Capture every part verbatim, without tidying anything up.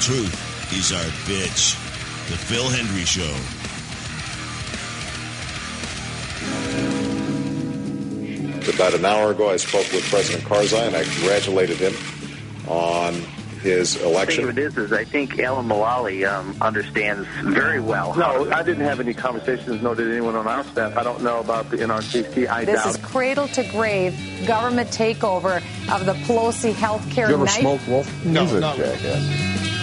truth is our bitch. The Phil Hendrie Show. About an hour ago, I spoke with President Karzai, and I congratulated him on his election. The thing of it is, is I think Alan Mulally um, understands very well. No, I didn't have any conversations, nor did anyone on our staff. I don't know about the N R C C. I this doubt. is cradle-to-grave government takeover of the Pelosi health care you ever night. smoke wolf? No, Music, not jackass.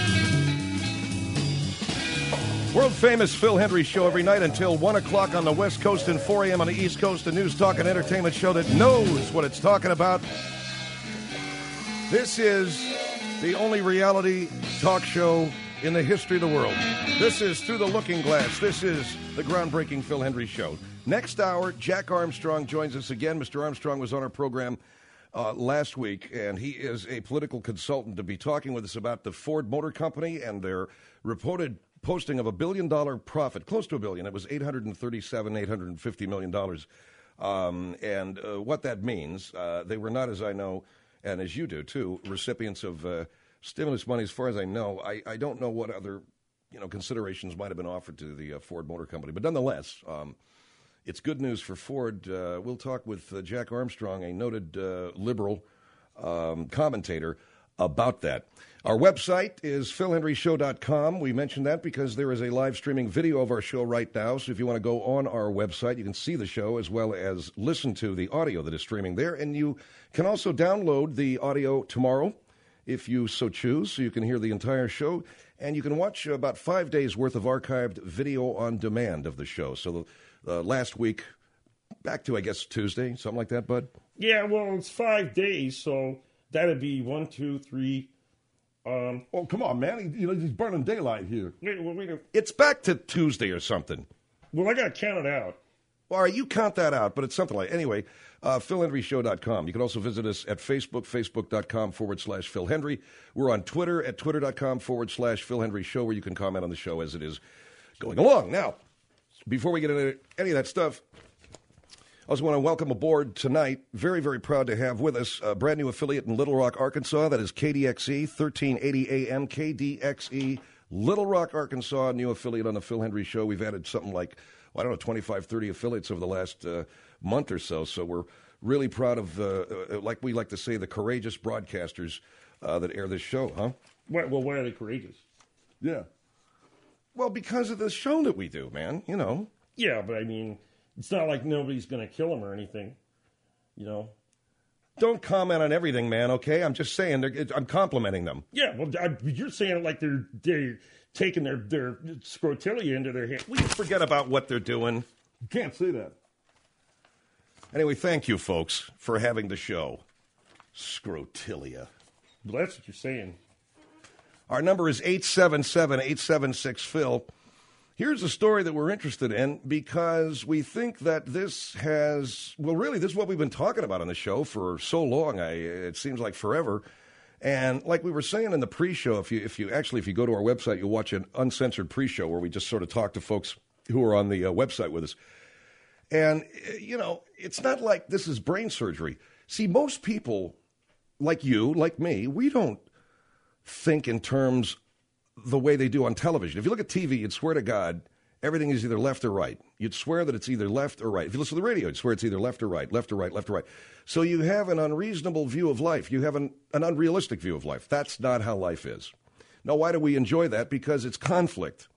World-famous Phil Hendrie Show every night until one o'clock on the West Coast and four a.m. on the East Coast, a news, talk, and entertainment show that knows what it's talking about. This is the only reality talk show in the history of the world. This is Through the Looking Glass. This is the groundbreaking Phil Hendrie Show. Next hour, Jack Armstrong joins us again. Mister Armstrong was on our program uh, last week, and he is a political consultant to be talking with us about the Ford Motor Company and their reported posting of a billion-dollar profit, close to a billion. It was eight hundred thirty-seven, eight hundred fifty million dollars. Um, and uh, what that means, uh, they were not, as I know, and as you do, too, recipients of uh, stimulus money. As far as I know, I, I don't know what other, you know, considerations might have been offered to the uh, Ford Motor Company. But nonetheless, um, it's good news for Ford. Uh, we'll talk with uh, Jack Armstrong, a noted uh, liberal um, commentator, about that. Our website is phil hendrie show dot com. We mentioned that because there is a live streaming video of our show right now. So if you want to go on our website, you can see the show as well as listen to the audio that is streaming there. And you can also download the audio tomorrow if you so choose, so you can hear the entire show. And you can watch about five days worth of archived video on demand of the show. So uh, last week, back to, I guess, Tuesday, something like that, Bud? Yeah, well, it's five days, so that'd be one, two, three. Um, oh, come on, man. He, you know, he's burning daylight here. Wait, wait, wait. It's back to Tuesday or something. Well, I got to count it out. All right, you count that out, but it's something like, anyway, uh, phil hendrie show dot com. You can also visit us at Facebook, facebook.com forward slash Phil Hendrie. We're on Twitter at twitter.com forward slash Phil Hendrie Show, where you can comment on the show as it is going along. Now, before we get into any of that stuff, I also want to welcome aboard tonight, very, very proud to have with us a brand new affiliate in Little Rock, Arkansas. That is K D X E, thirteen eighty A M, K D X E, Little Rock, Arkansas, new affiliate on the Phil Hendrie Show. We've added something like, well, I don't know, twenty-five, thirty affiliates over the last uh, month or so. So we're really proud of, uh, uh, like we like to say, the courageous broadcasters uh, that air this show, huh? Why, well, why are they courageous? Yeah. Well, because of the show that we do, man, you know. Yeah, but I mean, it's not like nobody's going to kill them or anything, you know. Don't comment on everything, man, okay? I'm just saying, they're, I'm complimenting them. Yeah, well, I, you're saying it like they're, they're taking their, their scrotilia into their hand. We forget about what they're doing. You can't say that. Anyway, thank you, folks, for having the show. Scrotilia. Well, that's what you're saying. Our number is eight seven seven, eight seven six, Phil. Here's a story that we're interested in because we think that this has, well, really, this is what we've been talking about on the show for so long. I, it seems like forever. And like we were saying in the pre-show, if you, if you actually, if you go to our website, you'll watch an uncensored pre-show where we just sort of talk to folks who are on the uh, website with us. And, you know, it's not like this is brain surgery. See, most people, like you, like me, we don't think in terms the way they do on television. If you look at T V, you'd swear to God, everything is either left or right. You'd swear that it's either left or right. If you listen to the radio, you'd swear it's either left or right, left or right, left or right. So you have an unreasonable view of life. You have an, an unrealistic view of life. That's not how life is. Now, why do we enjoy that? Because it's conflict.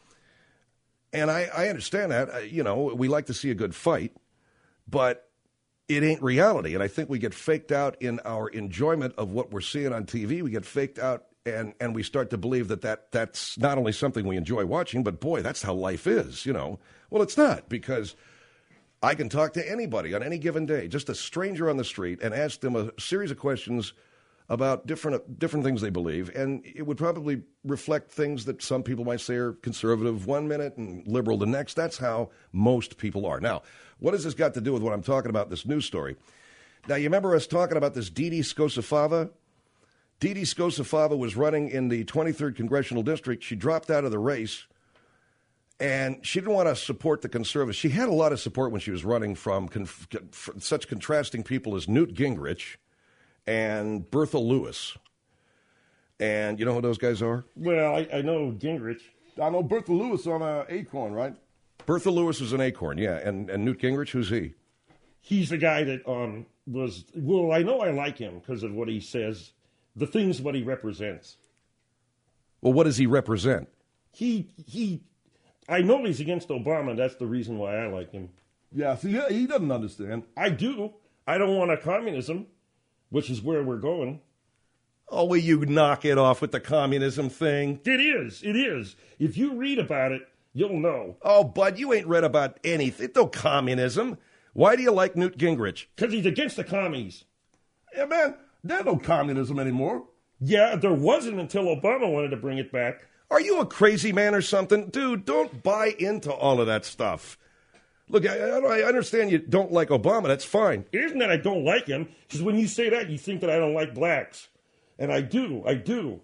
And I, I understand that. You know, we like to see a good fight, but it ain't reality. And I think we get faked out in our enjoyment of what we're seeing on T V. We get faked out, and, and we start to believe that, that that's not only something we enjoy watching, but, boy, that's how life is, you know. Well, it's not, because I can talk to anybody on any given day, just a stranger on the street, and ask them a series of questions about different different things they believe, and it would probably reflect things that some people might say are conservative one minute and liberal the next. That's how most people are. Now, what has this got to do with what I'm talking about, this news story? Now, you remember us talking about this Dee Dee Scosafava? Dee Dee Scosafava was running in the twenty-third Congressional District. She dropped out of the race, and she didn't want to support the conservatives. She had a lot of support when she was running from, conf- from such contrasting people as Newt Gingrich and Bertha Lewis. And you know who those guys are? Well, I, I know Gingrich. I know Bertha Lewis on uh, Acorn, right? Bertha Lewis is an Acorn, yeah. And, and Newt Gingrich, who's he? He's the guy that um, was, well, I know I like him because of what he says, the things what he represents. Well, what does he represent? He, he, I know he's against Obama. That's the reason why I like him. Yeah, see, yeah, he doesn't understand. I do. I don't want a communism, which is where we're going. Oh, will you knock it off with the communism thing? It is. It is. If you read about it, you'll know. Oh, Bud, you ain't read about anything. No communism. Why do you like Newt Gingrich? Because he's against the commies. Yeah, man, there's no communism anymore. Yeah, there wasn't until Obama wanted to bring it back. Are you a crazy man or something? Dude, don't buy into all of that stuff. Look, I, I understand you don't like Obama. That's fine. It isn't that I don't like him. Because when you say that, you think that I don't like blacks. And I do. I do.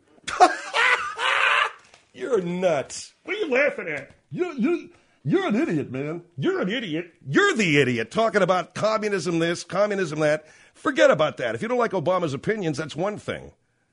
You're nuts. What are you laughing at? You, you, you're an idiot, man. You're an idiot. You're the idiot talking about communism this, communism that. Forget about that. If you don't like Obama's opinions, that's one thing.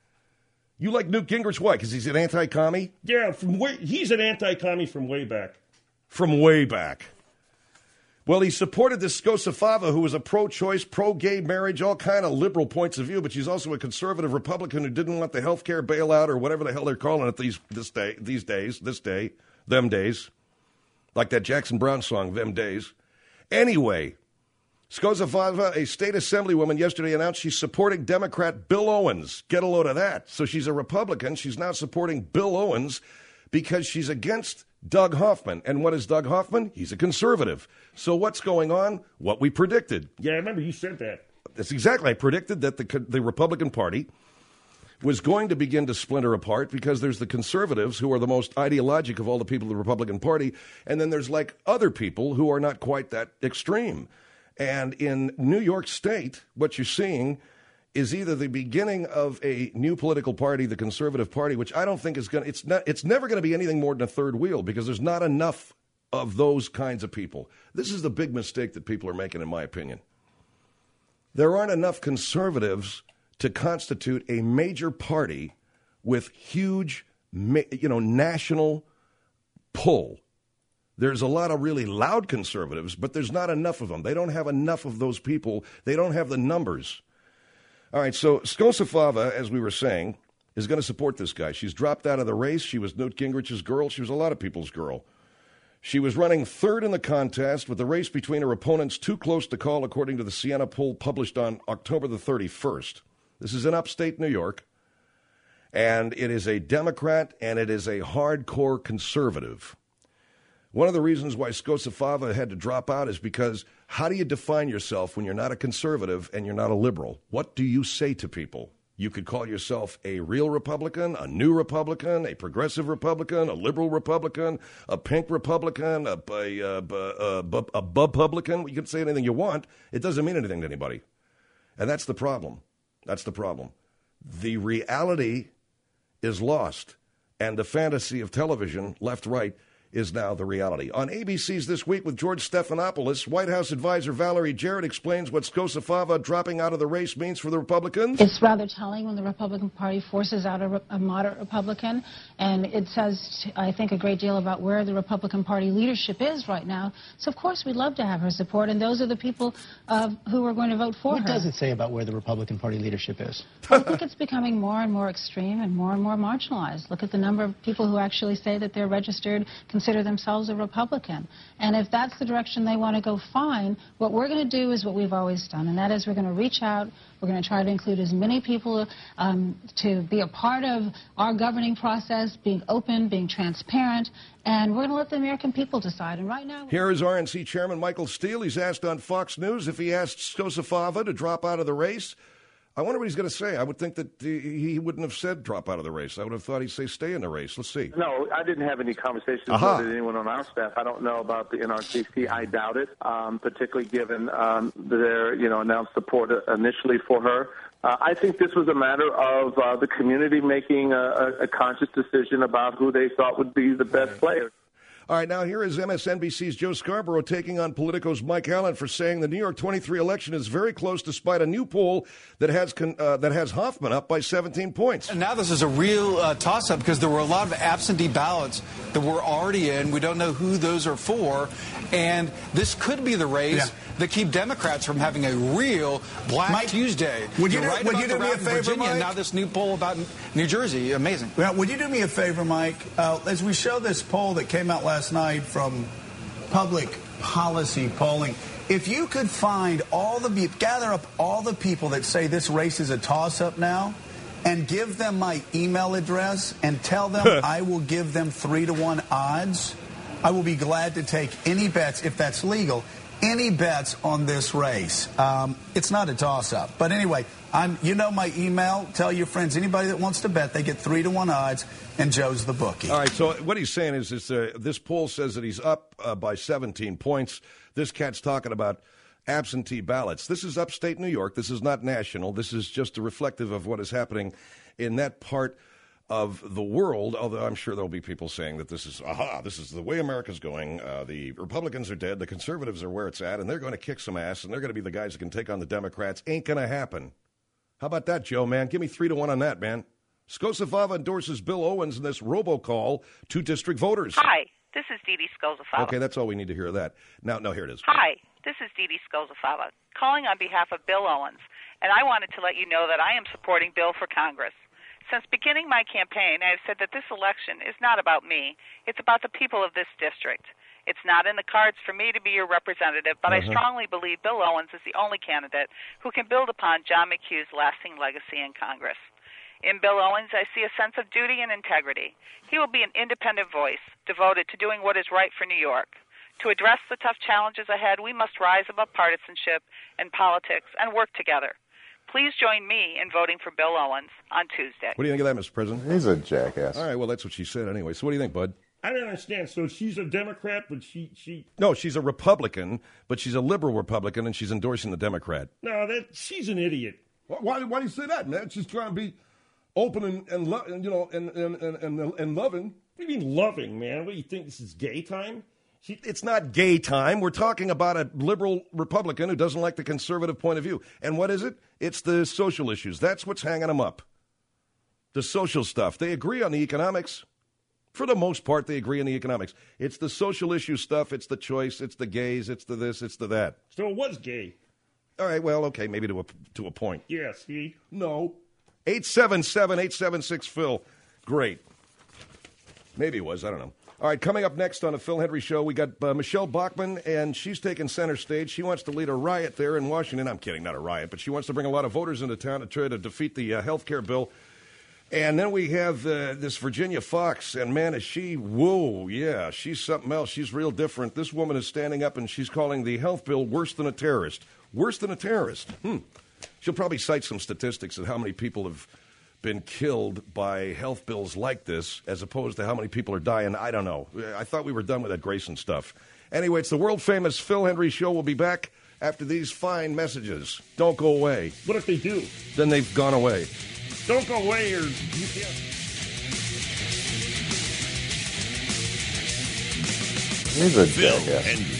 You like Newt Gingrich, why? Because he's an anti-commie? Yeah, from way, he's an anti-commie from way back. From way back. Well, he supported this Skosafava, who was a pro-choice, pro-gay marriage, all kind of liberal points of view, but she's also a conservative Republican who didn't want the health care bailout or whatever the hell they're calling it these this day, these days, this day, them days. Like that Jackson Brown song, Them Days. Anyway, Skosafava, a state assemblywoman, yesterday announced she's supporting Democrat Bill Owens. Get a load of that. So she's a Republican. She's now supporting Bill Owens because she's against Doug Hoffman. And what is Doug Hoffman? He's a conservative. So what's going on? What we predicted. Yeah, I remember you said that. That's exactly. I predicted that the the Republican Party was going to begin to splinter apart because there's the conservatives who are the most ideologic of all the people in the Republican Party, and then there's like other people who are not quite that extreme. And in New York State, what you're seeing is either the beginning of a new political party, the Conservative Party, which I don't think is going to, it's not, it's never going to be anything more than a third wheel because there's not enough of those kinds of people. This is the big mistake that people are making, in my opinion. There aren't enough conservatives to constitute a major party with huge, you know, national pull. There's a lot of really loud conservatives, but there's not enough of them. They don't have enough of those people. They don't have the numbers. All right, so Skosafava, as we were saying, is going to support this guy. She's dropped out of the race. She was Newt Gingrich's girl. She was a lot of people's girl. She was running third in the contest with the race between her opponents too close to call, according to the Siena poll published on October the thirty-first. This is in upstate New York, and it is a Democrat, and it is a hardcore conservative. One of the reasons why Skosafava had to drop out is because how do you define yourself when you're not a conservative and you're not a liberal? What do you say to people? You could call yourself a real Republican, a new Republican, a progressive Republican, a liberal Republican, a pink Republican, a, a, a, a, a, a Bub-publican. You can say anything you want. It doesn't mean anything to anybody. And that's the problem. That's the problem. The reality is lost, and the fantasy of television, left, right, is now the reality. On A B C's This Week with George Stephanopoulos, White House advisor Valerie Jarrett explains what Skosafava dropping out of the race means for the Republicans. It's rather telling when the Republican Party forces out a, a moderate Republican, and it says, I think, a great deal about where the Republican Party leadership is right now. So, of course, we'd love to have her support, and those are the people uh, who are going to vote for what her. What does it say about where the Republican Party leadership is? I think it's becoming more and more extreme and more and more marginalized. Look at the number of people who actually say that they're registered, consider themselves a Republican. And if that's the direction they want to go, fine. What we're going to do is what we've always done, and that is we're going to reach out. We're going to try to include as many people um, to be a part of our governing process, being open, being transparent, and we're going to let the American people decide. And right now... Here is R N C Chairman Michael Steele. He's asked on Fox News if he asked Skosafava to drop out of the race. I wonder what he's going to say. I would think that he wouldn't have said drop out of the race. I would have thought he'd say stay in the race. Let's see. No, I didn't have any conversations Aha. with anyone on our staff. I don't know about the N R C C. I doubt it, um, particularly given um, their, you know, announced support initially for her. Uh, I think this was a matter of uh, the community making a, a conscious decision about who they thought would be the best player. All right, now here is M S N B C's Joe Scarborough taking on Politico's Mike Allen for saying the New York twenty-three election is very close despite a new poll that has con- uh, that has Hoffman up by seventeen points. And now this is a real uh, toss-up because there were a lot of absentee ballots that were already in. We don't know who those are for. And this could be the race yeah. that keep Democrats from having a real Black Mike, Tuesday. Would you You're do, right would about you do the me a route in favor, Virginia, Mike? and now this new poll about New Jersey. Amazing. Well, would you do me a favor, Mike? Uh, as we show this poll that came out last night from Public Policy Polling, if you could find all the gather up all the people that say this race is a toss-up now, and give them my email address and tell them I will give them three to one odds, I will be glad to take any bets if that's legal. Any bets on this race. Um, it's not a toss-up. But anyway, I'm. you know my email. Tell your friends, anybody that wants to bet, they get three to one odds, and Joe's the bookie. All right, so what he's saying is, is uh, this poll says that he's up uh, by seventeen points. This cat's talking about absentee ballots. This is upstate New York. This is not national. This is just a reflective of what is happening in that part of the world, although I'm sure there'll be people saying that this is, aha, this is the way America's going. Uh, the Republicans are dead. The conservatives are where it's at, and they're going to kick some ass, and they're going to be the guys that can take on the Democrats. Ain't going to happen. How about that, Joe, man? Give me three to one on that, man. Skosafava endorses Bill Owens in this robocall to district voters. Hi, this is Dee Dee Skosafava. Okay, that's all we need to hear of that. Now, no, here it is. Hi, this is Dee Dee Skosafava, calling on behalf of Bill Owens, and I wanted to let you know that I am supporting Bill for Congress. Since beginning my campaign, I have said that this election is not about me. It's about the people of this district. It's not in the cards for me to be your representative, but uh-huh. I strongly believe Bill Owens is the only candidate who can build upon John McHugh's lasting legacy in Congress. In Bill Owens, I see a sense of duty and integrity. He will be an independent voice, devoted to doing what is right for New York. To address the tough challenges ahead, we must rise above partisanship and politics and work together. Please join me in voting for Bill Owens on Tuesday. What do you think of that, Mister President? He's a jackass. All right, well, that's what she said anyway. So what do you think, bud? I don't understand. So she's a Democrat, but she... she... No, she's a Republican, but she's a liberal Republican, and she's endorsing the Democrat. No, that she's an idiot. Why, why do you say that, man? She's trying to be open and, and, lo- and you know, and, and, and, and, and loving. What do you mean loving, man? What do you think, this is gay time? She, it's not gay time. We're talking about a liberal Republican who doesn't like the conservative point of view. And what is it? It's the social issues. That's what's hanging them up. The social stuff. They agree on the economics. For the most part, they agree on the economics. It's the social issue stuff. It's the choice. It's the gays. It's the this. It's the that. So it was gay. All right, well, okay, maybe to a, to a point. Yeah, see? No. eight seven seven, eight seven six, Phil. Great. Maybe it was. I don't know. All right, coming up next on the Phil Hendrie Show, we got uh, Michelle Bachmann, and she's taking center stage. She wants to lead a riot there in Washington. I'm kidding, not a riot, but she wants to bring a lot of voters into town to try to defeat the uh, health care bill. And then we have uh, this Virginia Fox, and man, is she, whoa, yeah, she's something else. She's real different. This woman is standing up, and she's calling the health bill worse than a terrorist. Worse than a terrorist. Hmm. She'll probably cite some statistics of how many people have been killed by health bills like this, as opposed to how many people are dying. I don't know. I thought we were done with that Grayson stuff. Anyway, it's the world-famous Phil Hendrie Show. We'll be back after these fine messages. Don't go away. What if they do? Then they've gone away. Don't go away or... Yeah. He's a Phil jackass. Hendrie.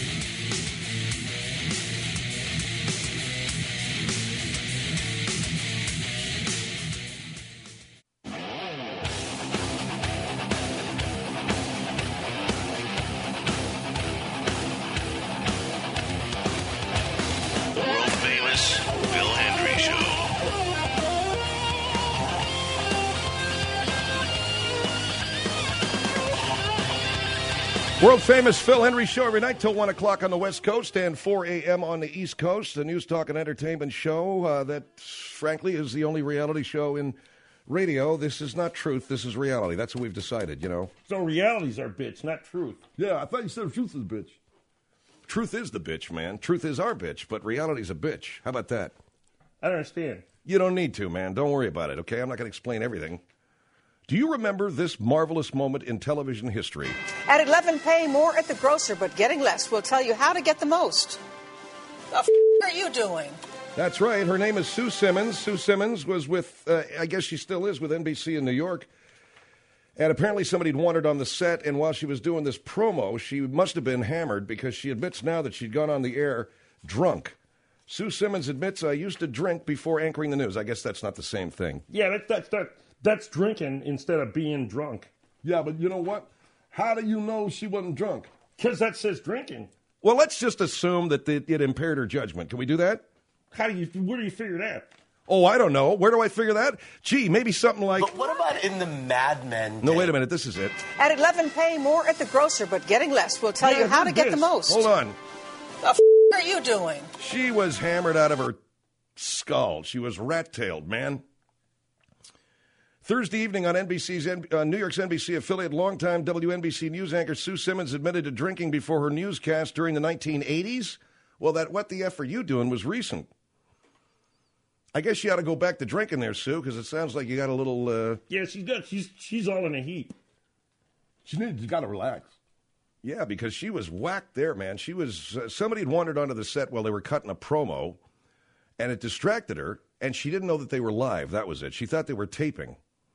World-famous Phil Hendrie Show every night till one o'clock on the West Coast and four a.m. on the East Coast. A news, talk, and entertainment show uh, that, frankly, is the only reality show in radio. This is not truth. This is reality. That's what we've decided, you know. So reality's our bitch, not truth. Yeah, I thought you said truth is bitch. Truth is the bitch, man. Truth is our bitch, but reality's a bitch. How about that? I don't understand. You don't need to, man. Don't worry about it, okay? I'm not going to explain everything. Do you remember this marvelous moment in television history? At eleven, pay more at the grocer, but getting less. We'll tell you how to get the most. The f*** are you doing? That's right. Her name is Sue Simmons. Sue Simmons was with, uh, I guess she still is, with N B C in New York. And apparently somebody had wandered on the set, and while she was doing this promo, she must have been hammered because she admits now that she'd gone on the air drunk. Sue Simmons admits, I used to drink before anchoring the news. I guess that's not the same thing. Yeah, that, that, that, that's drinking instead of being drunk. Yeah, but you know what? How do you know she wasn't drunk? Because that says drinking. Well, let's just assume that it, it impaired her judgment. Can we do that? How do you, where do you figure that? Oh, I don't know. Where do I figure that? Gee, maybe something like... But what about in the Mad Men? No, wait a minute. This is it. At eleven, pay more at the grocer, but getting less. We'll tell Yeah, you how do to get this. the most. Hold on. The f- are you doing? She was hammered out of her skull. She was rat-tailed, man. Thursday evening on N B C's uh, New York's N B C affiliate, longtime W N B C news anchor Sue Simmons admitted to drinking before her newscast during the nineteen eighties. Well, that "What the F are you doing" was recent. I guess you ought to go back to drinking there, Sue, because it sounds like you got a little... Uh... Yeah, she's got, she's, she's all in a heap. She needs, you got to relax. Yeah, because she was whacked there, man. She was... Uh, somebody had wandered onto the set while they were cutting a promo, and it distracted her, and she didn't know that they were live. That was it. She thought they were taping.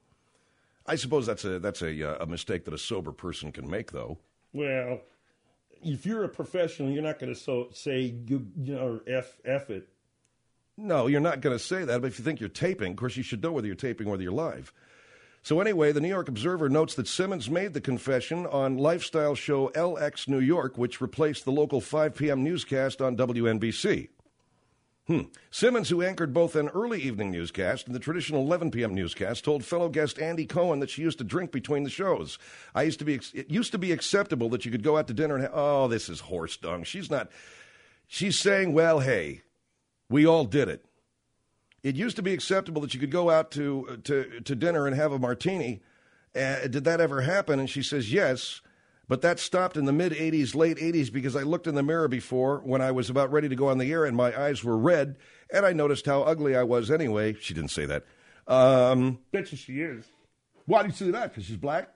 I suppose that's a that's a, uh, a mistake that a sober person can make, though. Well, if you're a professional, you're not going to so, say, you, you know, F, F it. No, you're not going to say that, but if you think you're taping, of course, you should know whether you're taping or whether you're live. So anyway, the New York Observer notes that Simmons made the confession on lifestyle show L X New York, which replaced the local five p.m. newscast on W N B C. Hmm. Simmons, who anchored both an early evening newscast and the traditional eleven p.m. newscast, told fellow guest Andy Cohen that she used to drink between the shows. I used to be, it used to be acceptable that you could go out to dinner and have, oh, this is horse dung. She's not, she's saying, well, hey, we all did it. It used to be acceptable that you could go out to to, to dinner and have a martini. Uh, did that ever happen? And she says, yes. But that stopped in the mid-eighties, late eighties, because I looked in the mirror before when I was about ready to go on the air and my eyes were red, and I noticed how ugly I was anyway. She didn't say that. Um, Bet you she is. Why do you say that? Because she's black?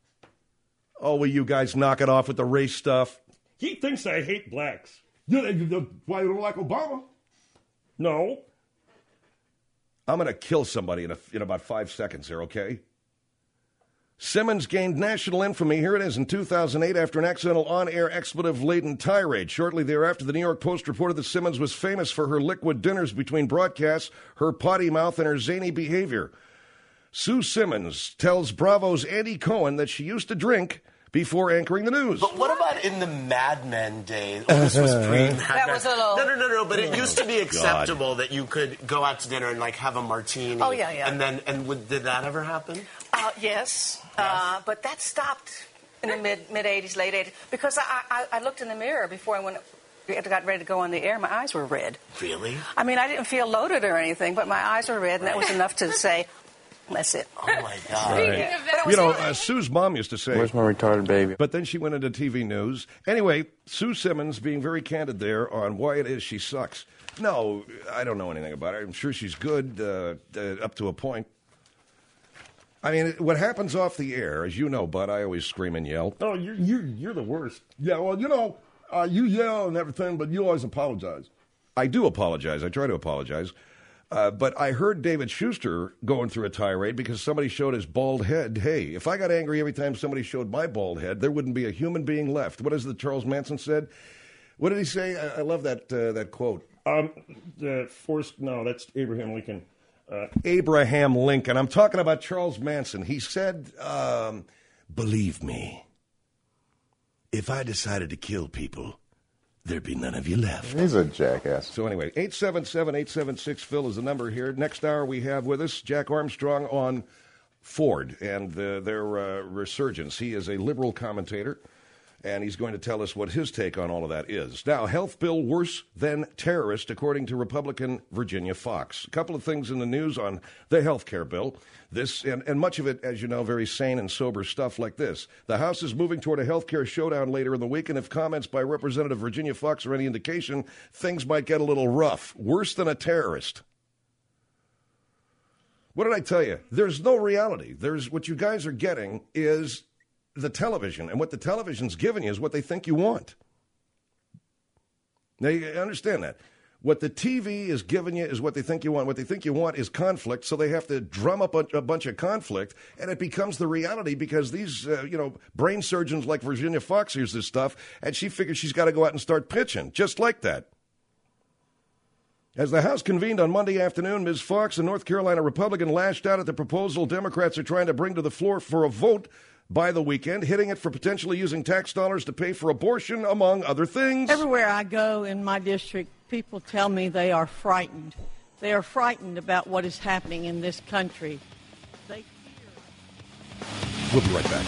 Oh, will you guys knock it off with the race stuff? He thinks I hate blacks. Yeah, why you don't like Obama? No. I'm going to kill somebody in, a, in about five seconds here, okay? Simmons gained national infamy, here it is, in two thousand eight after an accidental on-air expletive-laden tirade. Shortly thereafter, the New York Post reported that Simmons was famous for her liquid dinners between broadcasts, her potty mouth, and her zany behavior. Sue Simmons tells Bravo's Andy Cohen that she used to drink before anchoring the news. But what about in the Mad Men days? Oh, this was pre-Mad That Men. was a little... No, no, no, no, but it Oh, used to be God. acceptable that you could go out to dinner and, like, have a martini. Oh, yeah, yeah. And then, and would, did that ever happen? Uh, yes, uh, but that stopped in the mid mid eighties, late eighties, because I, I I looked in the mirror before I went. Got ready to go on the air. My eyes were red. Really? I mean, I didn't feel loaded or anything, but my eyes were red, and that was enough to say, "That's it." Oh my God! Right. You know, uh, Sue's mom used to say, "Where's my retarded baby?" But then she went into T V news. Anyway, Sue Simmons being very candid there on why it is she sucks. No, I don't know anything about her. I'm sure she's good uh, uh, up to a point. I mean, what happens off the air, as you know, Bud, I always scream and yell. Oh, you're you're you're the worst. Yeah, well, you know, uh, you yell and everything, but you always apologize. I do apologize. I try to apologize. Uh, but I heard David Schuster going through a tirade because somebody showed his bald head. Hey, if I got angry every time somebody showed my bald head, there wouldn't be a human being left. What is it that Charles Manson said? What did he say? I, I love that uh, that quote. Um, the forced. No, that's Abraham Lincoln. Uh, Abraham Lincoln. I'm talking about Charles Manson. He said, um, believe me, if I decided to kill people, there'd be none of you left. He's a jackass. So anyway, eight seven seven, eight seven six, Phil is the number here. Next hour we have with us Jack Armstrong on Ford and the, their uh, resurgence. He is a liberal commentator, and he's going to tell us what his take on all of that is. Now, health bill worse than terrorist, according to Republican Virginia Fox. A couple of things in the news on the health care bill. This, and, and much of it, as you know, very sane and sober stuff like this. The House is moving toward a health care showdown later in the week, and if comments by Representative Virginia Fox are any indication, things might get a little rough. Worse than a terrorist. What did I tell you? There's no reality. There's what you guys are getting is the television, and what the television's giving you is what they think you want. Now, you understand that. What the T V is giving you is what they think you want. What they think you want is conflict, so they have to drum up a, a bunch of conflict, and it becomes the reality because these, uh, you know, brain surgeons like Virginia Fox hears this stuff, and she figures she's got to go out and start pitching, just like that. As the House convened on Monday afternoon, Miz Fox, a North Carolina Republican, lashed out at the proposal Democrats are trying to bring to the floor for a vote by the weekend, hitting it for potentially using tax dollars to pay for abortion, among other things. Everywhere I go in my district, people tell me they are frightened. They are frightened about what is happening in this country. They fear. We'll be right back.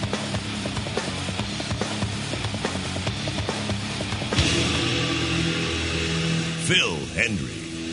Phil Hendrie.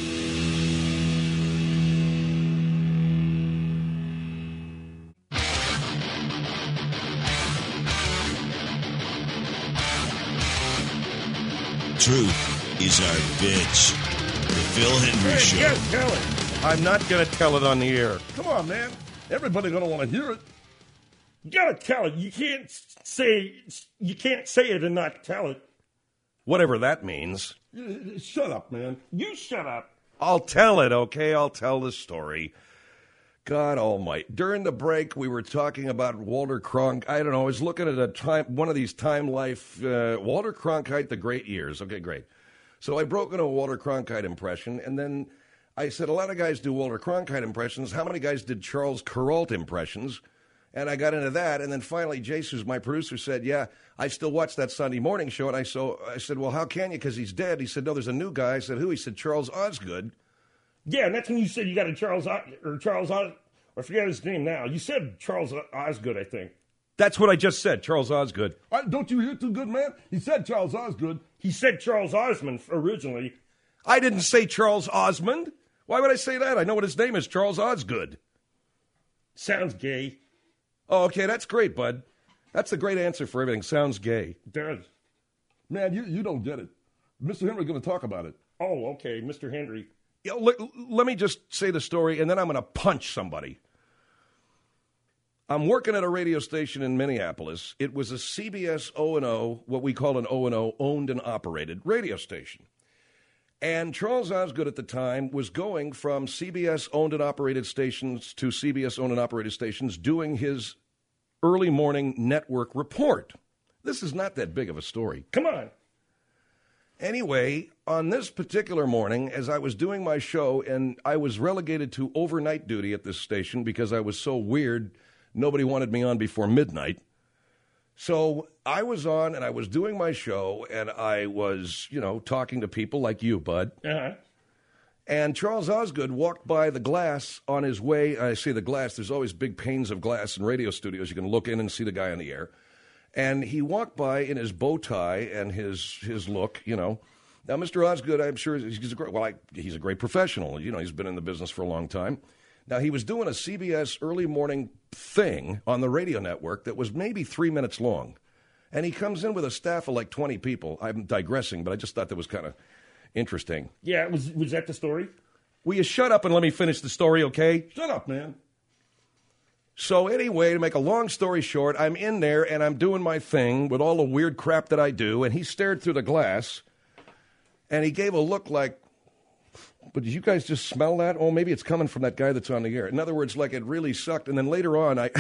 Truth is our bitch. The Phil Hendrie Hey, Show. yes, tell it. I'm not going to tell it on the air. Come on, man. Everybody's going to want to hear it. You gotta tell it. You can't say you can't say it and not tell it. Whatever that means. Shut up, man. You shut up. I'll tell it, okay? I'll tell the story. God almighty. During the break, we were talking about Walter Cronkite. I don't know. I was looking at a time, one of these Time Life, uh, Walter Cronkite, The Great Years. Okay, great. So I broke into a Walter Cronkite impression, and then I said, a lot of guys do Walter Cronkite impressions. How many guys did Charles Kuralt impressions? And I got into that, and then finally, Jace, who's my producer, said, yeah, I still watch that Sunday morning show. And I, so, I said, well, how can you? Because he's dead. He said, no, there's a new guy. I said, who? He said, Charles Osgood. Yeah, and that's when you said you got a Charles o- or Charles Os- I forget his name now. You said Charles Osgood, I think. That's what I just said, Charles Osgood. Uh, don't you hear too good, man? He said Charles Osgood. He said Charles Osmond originally. I didn't say Charles Osmond. Why would I say that? I know what his name is, Charles Osgood. Sounds gay. Oh, okay, that's great, bud. That's a great answer for everything. Sounds gay. It does. Man, you, you don't get it. Mister Henry's going to talk about it. Oh, okay, Mister Henry. Yeah, let, let me just say the story, and then I'm going to punch somebody. I'm working at a radio station in Minneapolis. It was a C B S O and O, what we call an O and O, owned and operated radio station. And Charles Osgood at the time was going from C B S owned and operated stations to C B S owned and operated stations doing his early morning network report. This is not that big of a story. Come on. Anyway, on this particular morning, as I was doing my show, and I was relegated to overnight duty at this station because I was so weird, nobody wanted me on before midnight. So I was on, and I was doing my show, and I was, you know, talking to people like you, bud. Uh-huh. And Charles Osgood walked by the glass on his way. I say the glass. There's always big panes of glass in radio studios. You can look in and see the guy on the air. And he walked by in his bow tie and his his look, you know. Now, Mister Osgood, I'm sure he's a great, well, I, he's a great professional. You know, he's been in the business for a long time. Now, he was doing a C B S early morning thing on the radio network that was maybe three minutes long. And he comes in with a staff of like twenty people. I'm digressing, but I just thought that was kind of interesting. Yeah, was was that the story? Will you shut up and let me finish the story, okay? Shut up, man. So anyway, to make a long story short, I'm in there and I'm doing my thing with all the weird crap that I do, and he stared through the glass, and he gave a look like, but did you guys just smell that? Oh, maybe it's coming from that guy that's on the air. In other words, like it really sucked. And then later on, I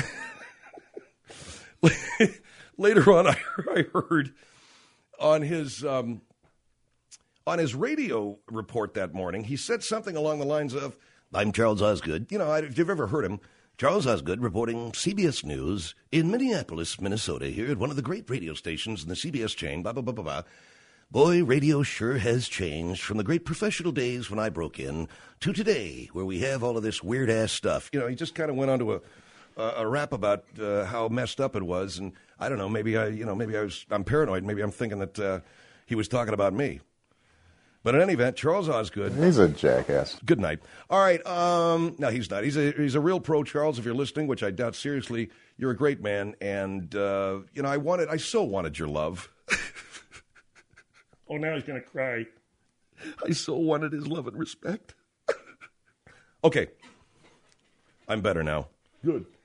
later on, I, I heard on his um, on his radio report that morning, he said something along the lines of, "I'm Charles Osgood." You know, if you've ever heard him, Charles Osgood reporting C B S News in Minneapolis, Minnesota, here at one of the great radio stations in the C B S chain. Blah blah blah blah blah. Boy, radio sure has changed from the great professional days when I broke in to today, where we have all of this weird-ass stuff. You know, he just kind of went on to a, a, a rap about uh, how messed up it was, and I don't know, maybe I, you know, maybe I was, I'm paranoid. Maybe I'm thinking that uh, he was talking about me. But in any event, Charles Osgood. He's a jackass. Good night. All right. Um, no, he's not. He's a he's a real pro, Charles. If you're listening, which I doubt seriously, you're a great man, and uh, you know, I wanted, I so wanted your love. Oh, now he's going to cry. I so wanted his love and respect. Okay. I'm better now. Good.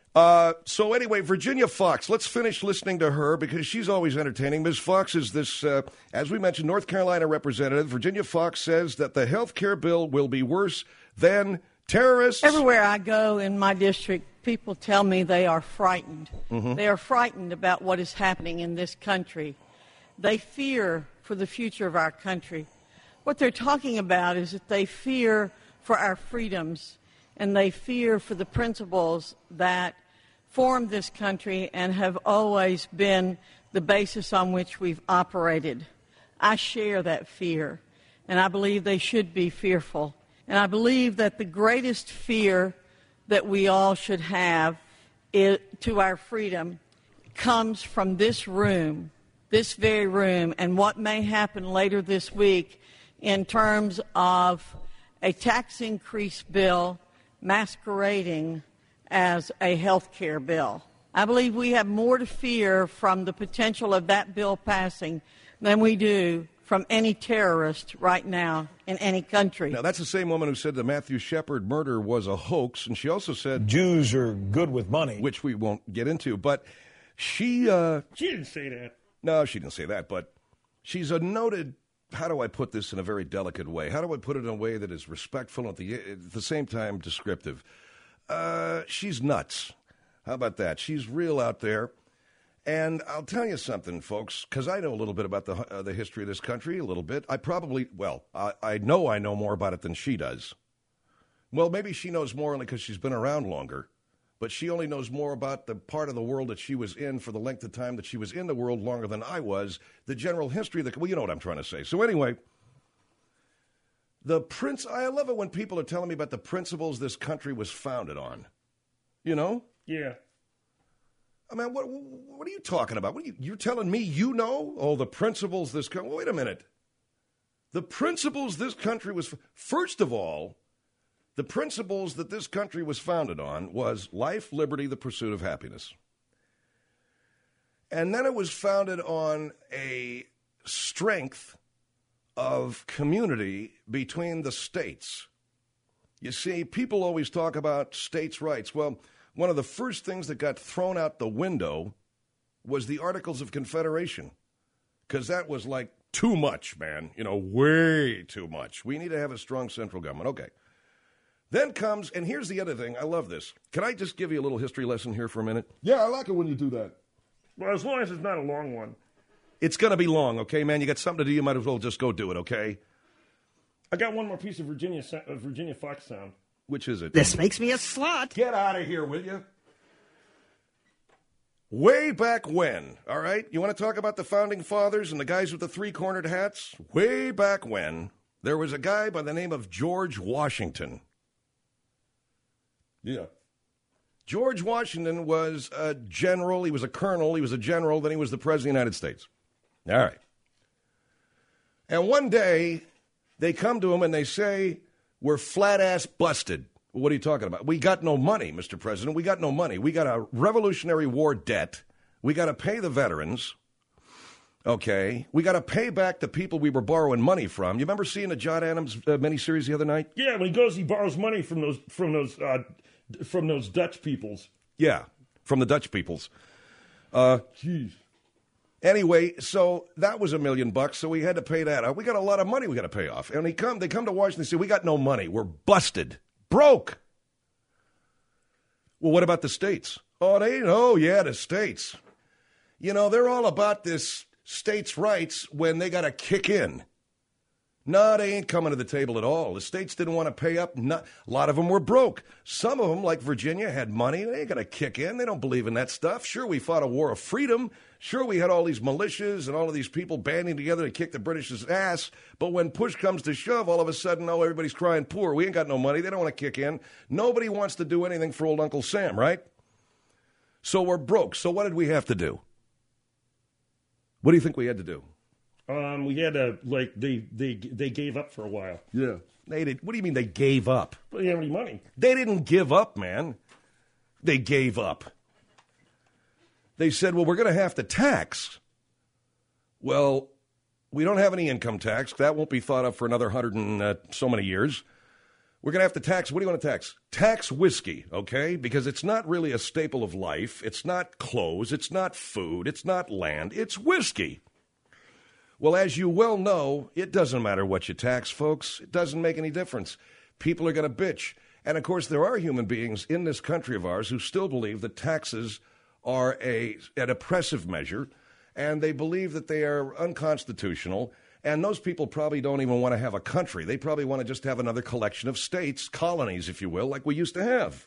Uh, so anyway, Virginia Foxx, let's finish listening to her because she's always entertaining. Miz Foxx is this, uh, as we mentioned, North Carolina representative. Virginia Foxx says that the health care bill will be worse than terrorists. Everywhere I go in my district, people tell me they are frightened. Mm-hmm. They are frightened about what is happening in this country. They fear for the future of our country. What they're talking about is that they fear for our freedoms, and they fear for the principles that formed this country and have always been the basis on which we've operated. I share that fear, and I believe they should be fearful. And I believe that the greatest fear that we all should have is, to our freedom comes from this room, this very room, and what may happen later this week in terms of a tax increase bill masquerading as a health care bill. I believe we have more to fear from the potential of that bill passing than we do from any terrorist right now in any country. Now, that's the same woman who said the Matthew Shepard murder was a hoax, and she also said Jews are good with money, which we won't get into. But she uh, she didn't say that. No, she didn't say that. But she's a noted. How do I put this in a very delicate way? How do I put it in a way that is respectful and at the, at the same time descriptive? Uh, she's nuts. How about that? She's real out there. And I'll tell you something, folks, because I know a little bit about the uh, the history of this country, a little bit. I probably, well, I, I know I know more about it than she does. Well, maybe she knows more only because she's been around longer. But she only knows more about the part of the world that she was in for the length of time that she was in the world longer than I was, the general history of the, well, you know what I'm trying to say. So anyway, the prince, I love it when people are telling me about the principles this country was founded on. You know? Yeah. I mean, what what are you talking about? What are you, you're telling me you know? Oh, the principles this country, wait a minute. The principles this country was, first of all, the principles that this country was founded on was life, liberty, the pursuit of happiness. And then it was founded on a strength of community between the states. You see, people always talk about states' rights. Well, one of the first things that got thrown out the window was the Articles of Confederation, because that was like too much, man. You know, way too much. We need to have a strong central government. Okay. Then comes, and here's the other thing. I love this. Can I just give you a little history lesson here for a minute? Yeah, I like it when you do that. Well, as long as it's not a long one. It's going to be long, okay, man? You got something to do, you might as well just go do it, okay? I got one more piece of Virginia uh, Virginia Fox sound. Which is it? This makes me a slut. Get out of here, will you? Way back when, all right? You want to talk about the Founding Fathers and the guys with the three-cornered hats? Way back when, there was a guy by the name of George Washington. Yeah. George Washington was a general. He was a colonel. He was a general. Then he was the president of the United States. All right. And one day, they come to him and they say, we're flat-ass busted. What are you talking about? We got no money, Mister President. We got no money. We got a Revolutionary War debt. We got to pay the veterans. Okay. We got to pay back the people we were borrowing money from. You remember seeing the John Adams uh, miniseries the other night? Yeah, when he goes, he borrows money from those from those uh, from those Dutch peoples. Yeah, from the Dutch peoples. Uh, Jeez. Anyway, so that was a million bucks, so we had to pay that out. We got a lot of money we got to pay off. And they come, they come to Washington and say, we got no money. We're busted. Broke. Well, what about the states? Oh, they, oh, yeah, the states. You know, they're all about this states' rights when they got to kick in. No, they ain't coming to the table at all. The states didn't want to pay up. Not, a lot of them were broke. Some of them, like Virginia, had money. They ain't going to kick in. They don't believe in that stuff. Sure, we fought a war of freedom. Sure, we had all these militias and all of these people banding together to kick the British's ass. But when push comes to shove, all of a sudden, oh, everybody's crying poor. We ain't got no money. They don't want to kick in. Nobody wants to do anything for old Uncle Sam, right? So we're broke. So what did we have to do? What do you think we had to do? Um, we had to, like, they, they they gave up for a while. Yeah. They did. What do you mean they gave up? Well, they didn't have any money. They didn't give up, man. They gave up. They said, well, we're going to have to tax. Well, we don't have any income tax. That won't be thought of for another hundred and uh, so many years. We're going to have to tax, what do you want to tax? Tax whiskey, okay? Because it's not really a staple of life. It's not clothes. It's not food. It's not land. It's whiskey. Well, as you well know, it doesn't matter what you tax, folks. It doesn't make any difference. People are going to bitch. And, of course, there are human beings in this country of ours who still believe that taxes are a, an oppressive measure, and they believe that they are unconstitutional. And those people probably don't even want to have a country. They probably want to just have another collection of states, colonies, if you will, like we used to have.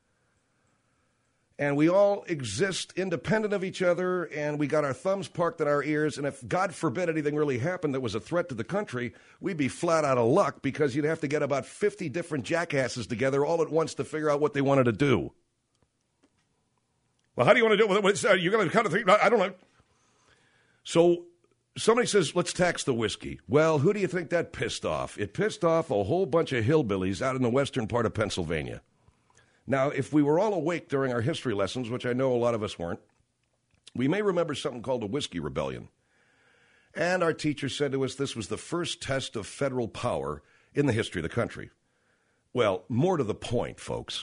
And we all exist independent of each other, and we got our thumbs parked in our ears. And if, God forbid, anything really happened that was a threat to the country, we'd be flat out of luck because you'd have to get about fifty different jackasses together all at once to figure out what they wanted to do. Well, how do you want to do it? You're going to kind of think, I don't know. So somebody says, let's tax the whiskey. Well, who do you think that pissed off? It pissed off a whole bunch of hillbillies out in the western part of Pennsylvania. Now, if we were all awake during our history lessons, which I know a lot of us weren't, we may remember something called the Whiskey Rebellion. And our teacher said to us this was the first test of federal power in the history of the country. Well, more to the point, folks.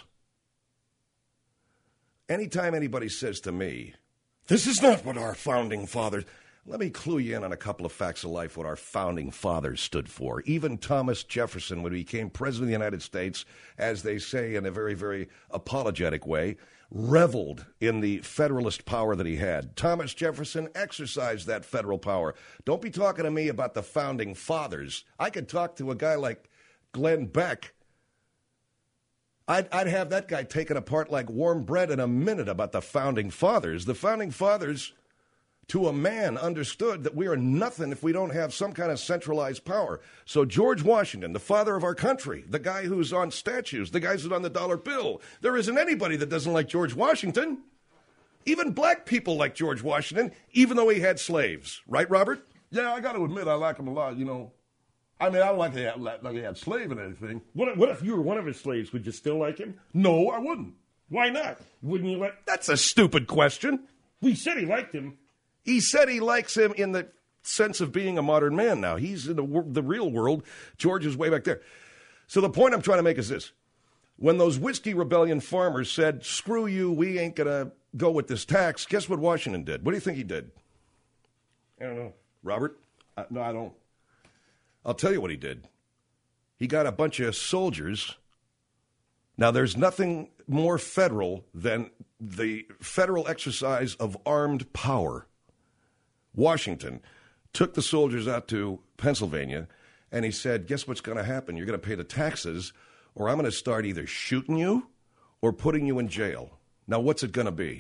Anytime anybody says to me, this is not what our founding fathers... Let me clue you in on a couple of facts of life, what our founding fathers stood for. Even Thomas Jefferson, when he became president of the United States, as they say in a very, very apologetic way, reveled in the federalist power that he had. Thomas Jefferson exercised that federal power. Don't be talking to me about the founding fathers. I could talk to a guy like Glenn Beck. I'd, I'd have that guy taken apart like warm bread in a minute about the founding fathers. The founding fathers, to a man, understood that we are nothing if we don't have some kind of centralized power. So George Washington, the father of our country, the guy who's on statues, the guy who's on the dollar bill, there isn't anybody that doesn't like George Washington. Even black people like George Washington, even though he had slaves. Right, Robert? Yeah, I got to admit, I like him a lot, you know. I mean, I don't like he had, like he had slave and anything. What, what if you were one of his slaves? Would you still like him? No, I wouldn't. Why not? Wouldn't you like... That's a stupid question. We said he liked him. He said he likes him in the sense of being a modern man now. He's in the, the real world. George is way back there. So the point I'm trying to make is this. When those Whiskey Rebellion farmers said, screw you, we ain't going to go with this tax, guess what Washington did? What do you think he did? I don't know. Robert? Uh, no, I don't. I'll tell you what he did. He got a bunch of soldiers. Now, there's nothing more federal than the federal exercise of armed power. Washington took the soldiers out to Pennsylvania, and he said, guess what's going to happen? You're going to pay the taxes, or I'm going to start either shooting you or putting you in jail. Now, what's it going to be?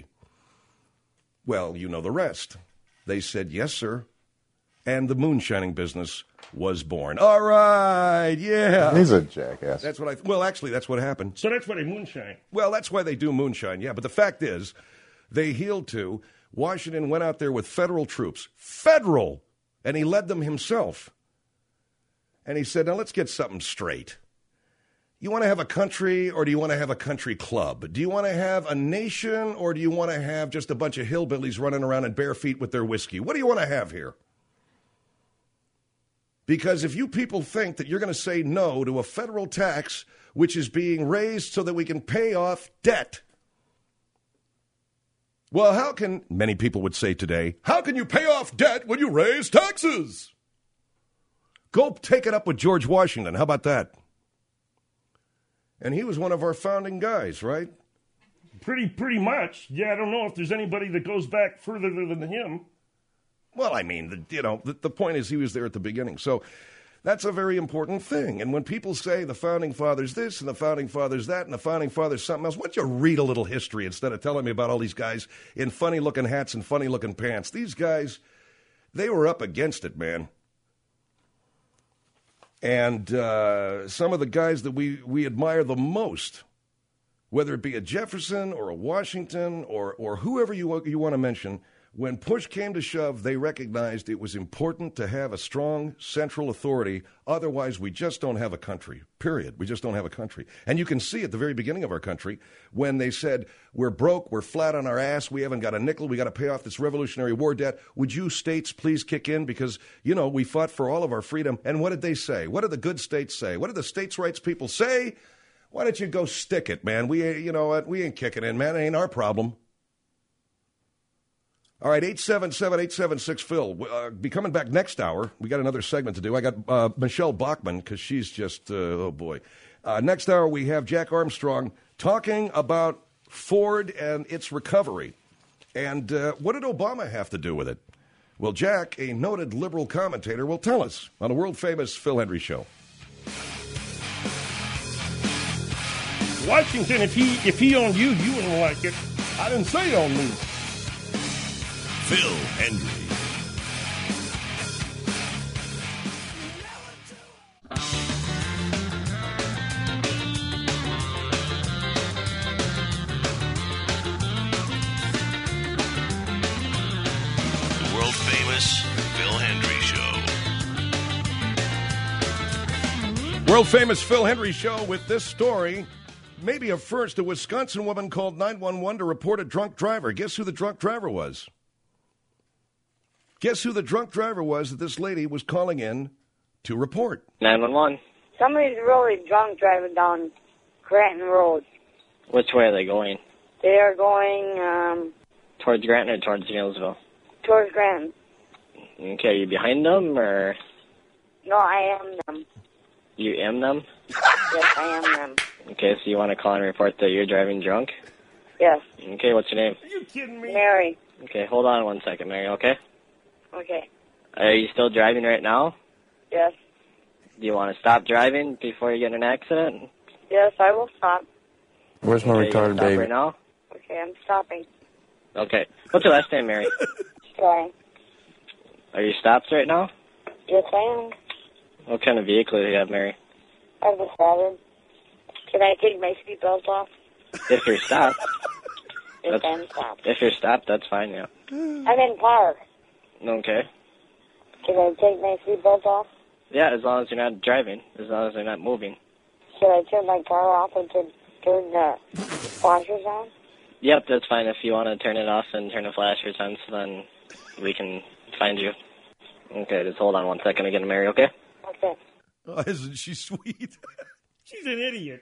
Well, you know the rest. They said, yes, sir. And the moonshining business was born. All right, yeah. He's a jackass. That's what I, well, actually, that's what happened. So that's why they moonshine. Well, that's why they do moonshine, yeah. But the fact is, they healed to... Washington went out there with federal troops, federal, and he led them himself. And he said, now let's get something straight. You want to have a country or do you want to have a country club? Do you want to have a nation or do you want to have just a bunch of hillbillies running around in bare feet with their whiskey? What do you want to have here? Because if you people think that you're going to say no to a federal tax which is being raised so that we can pay off debt, well, how can, many people would say today, how can you pay off debt when you raise taxes? Go take it up with George Washington. How about that? And he was one of our founding guys, right? Pretty, pretty much. Yeah, I don't know if there's anybody that goes back further than him. Well, I mean, the, you know, the, the point is he was there at the beginning. So that's a very important thing. And when people say the Founding Fathers this and the Founding Fathers that and the Founding Fathers something else, why don't you read a little history instead of telling me about all these guys in funny-looking hats and funny-looking pants? These guys, they were up against it, man. And uh, some of the guys that we, we admire the most, whether it be a Jefferson or a Washington or, or whoever you, you want to mention, When push came to shove, they recognized it was important to have a strong central authority. Otherwise, we just don't have a country, period. We just don't have a country. And you can see at the very beginning of our country when they said, we're broke, we're flat on our ass, we haven't got a nickel, we got to pay off this Revolutionary War debt. Would you states please kick in? Because, you know, we fought for all of our freedom. And what did they say? What did the good states say? What did the states' rights people say? Why don't you go stick it, man? We, you know what, we ain't kicking in, man. It ain't our problem. All right, eight seven seven, eight seven six, Phil. Uh, be coming back next hour. We got another segment to do. I got uh, Michelle Bachmann, because she's just, uh, oh, boy. Uh, next hour, we have Jack Armstrong talking about Ford and its recovery. And uh, what did Obama have to do with it? Well, Jack, a noted liberal commentator, will tell us on the world-famous Phil Hendrie Show. Washington, if he if he owned you, you wouldn't like it. I didn't say he owned me. Phil Hendrie. The world-famous Phil Hendrie Show. World-famous Phil Hendrie Show with this story. Maybe a first, a Wisconsin woman called nine one one to report a drunk driver. Guess who the drunk driver was? Guess who the drunk driver was that this lady was calling in to report? nine one one. Somebody's really drunk driving down Granton Road. Which way are they going? They are going um, Towards Granton or towards Neilsville? towards Granton. Okay, are you behind them or No, I am them. you am them? Yes, I am them. Okay, so you want to call and report that you're driving drunk? Yes. Okay, what's your name? Are you kidding me? Mary. Okay, hold on one second, Mary, okay? Okay. Are you still driving right now? Yes. Do you want to stop driving before you get in an accident? Yes, I will stop. Where's my okay, retarded baby? Right now? Okay, I'm stopping. Okay. What's your last name, Mary? Sorry. Are you stopped right now? Yes, I am. What kind of vehicle do you have, Mary? I have a Saturn. Can I take my seatbelt off? If you're stopped. If I'm stopped. If you're stopped, that's fine, yeah. I'm in park. Okay. Can I take my seatbelt off? Yeah, as long as you're not driving, as long as you're not moving. Should I turn my car off and turn, turn the flashers on? Yep, that's fine. If you want to turn it off and turn the flashers on, so then we can find you. Okay, just hold on one second again, Mary, okay? Okay. Oh, isn't she sweet? She's an idiot.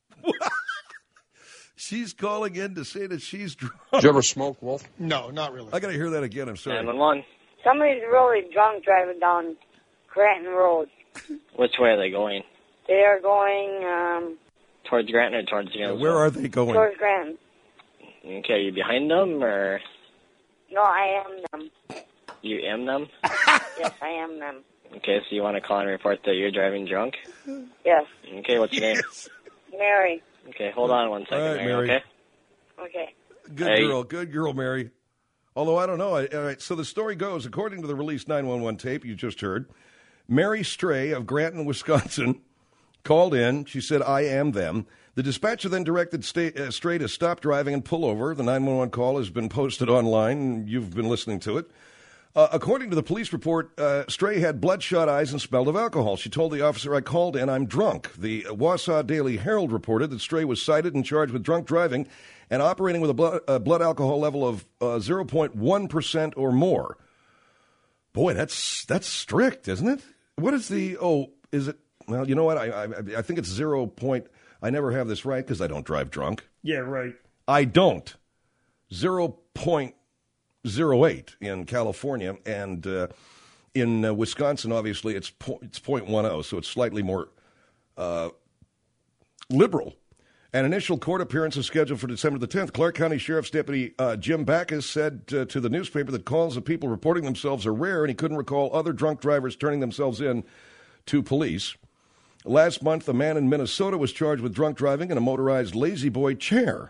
She's calling in to say that she's drunk. Did you ever smoke, Wolf? No, not really. I got to hear that again. I'm sorry. nine one one. Somebody's really drunk driving down Granton Road. Which way are they going? They are going um, Towards Granton or towards Neilsville? Yeah, where are they going? towards Granton. Okay, are you behind them or No, I am them. you am them? Yes, I am them. Okay, so you want to call and report that you're driving drunk? Yes. Okay, what's your name? Mary. Okay, hold on one second, All right, Mary, Mary. okay? Okay. Good Hey. girl. Good girl, Mary. Although, I don't know. I, all right, so the story goes, according to the released nine one one tape you just heard, Mary Stray of Granton, Wisconsin, called in. She said, I am them. The dispatcher then directed Stay, uh, Stray to stop driving and pull over. The nine one one call has been posted online, and you've been listening to it. Uh, according to the police report, uh, Stray had bloodshot eyes and smelled of alcohol. She told the officer, I called in, I'm drunk. The Wausau Daily Herald reported that Stray was cited and charged with drunk driving and operating with a blood, uh, blood alcohol level of uh, zero point one percent or more. Boy, that's that's strict, isn't it? What is the, oh, is it, well, you know what, I I, I think it's zero point, I never have this right because I don't drive drunk. Yeah, right. I don't. zero point zero eight in California, and uh, in uh, Wisconsin, obviously, it's po- it's point one oh, so it's slightly more uh, liberal. An initial court appearance is scheduled for December the tenth. Clark County Sheriff's Deputy uh, Jim Backus said uh, to the newspaper that calls of people reporting themselves are rare, and he couldn't recall other drunk drivers turning themselves in to police. Last month, a man in Minnesota was charged with drunk driving in a motorized Lazy Boy chair.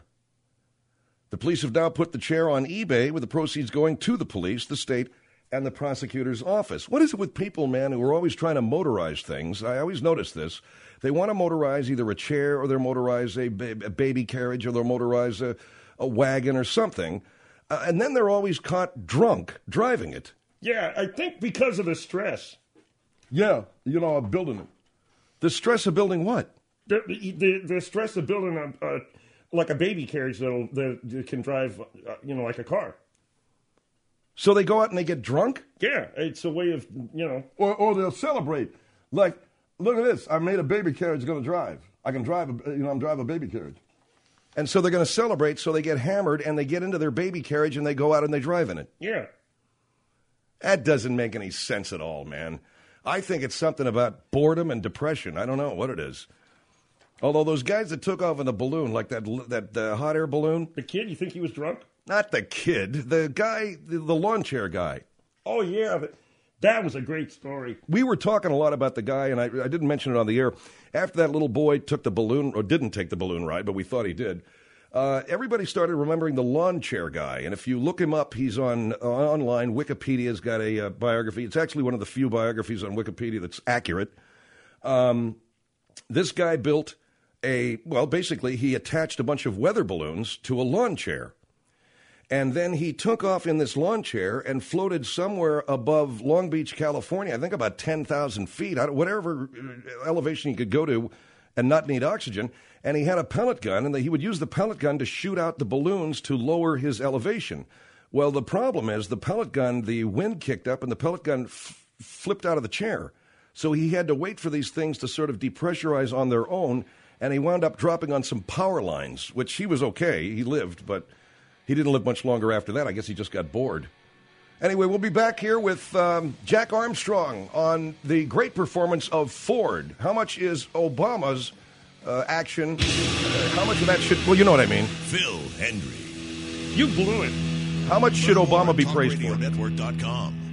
The police have now put the chair on eBay, with the proceeds going to the police, the state, and the prosecutor's office. What is it with people, man, who are always trying to motorize things? I always notice this. They want to motorize either a chair, or they'll motorize a, ba- a baby carriage, or they'll motorize a, a wagon or something. Uh, and then they're always caught drunk driving it. Yeah, I think because of the stress. Yeah, you know, of building it. The stress of building what? The the, the stress of building a, a like a baby carriage that'll, that, that can drive, uh, you know, like a car. So they go out and they get drunk? Yeah, it's a way of, you know. Or, or they'll celebrate. Like, look at this. I made a baby carriage going to drive. I can drive, a, you know, I'm drive a baby carriage. And so they're going to celebrate, so they get hammered, and they get into their baby carriage, and they go out and they drive in it. Yeah. That doesn't make any sense at all, man. I think it's something about boredom and depression. I don't know what it is. Although those guys that took off in the balloon, like that that uh, hot air balloon. The kid, you think he was drunk? Not the kid. The guy, the, the lawn chair guy. Oh, yeah. But that was a great story. We were talking a lot about the guy, and I, I didn't mention it on the air. After that little boy took the balloon, or didn't take the balloon ride, but we thought he did, uh, everybody started remembering the lawn chair guy. And if you look him up, he's on uh, online. Wikipedia's got a uh, biography. It's actually one of the few biographies on Wikipedia that's accurate. Um, this guy built a, well, basically he attached a bunch of weather balloons to a lawn chair. And then he took off in this lawn chair and floated somewhere above Long Beach, California, I think about ten thousand feet, whatever elevation he could go to and not need oxygen. And he had a pellet gun, and he would use the pellet gun to shoot out the balloons to lower his elevation. Well, the problem is the pellet gun, the wind kicked up, and the pellet gun f- flipped out of the chair. So he had to wait for these things to sort of depressurize on their own, and he wound up dropping on some power lines, which he was okay. He lived, but he didn't live much longer after that. I guess he just got bored. Anyway, we'll be back here with um, Jack Armstrong on the great performance of Ford. How much is Obama's uh, action? Uh, how much of that should... Well, you know what I mean. Phil Hendrie. You blew it. How much should Obama be praised for? Network dot com.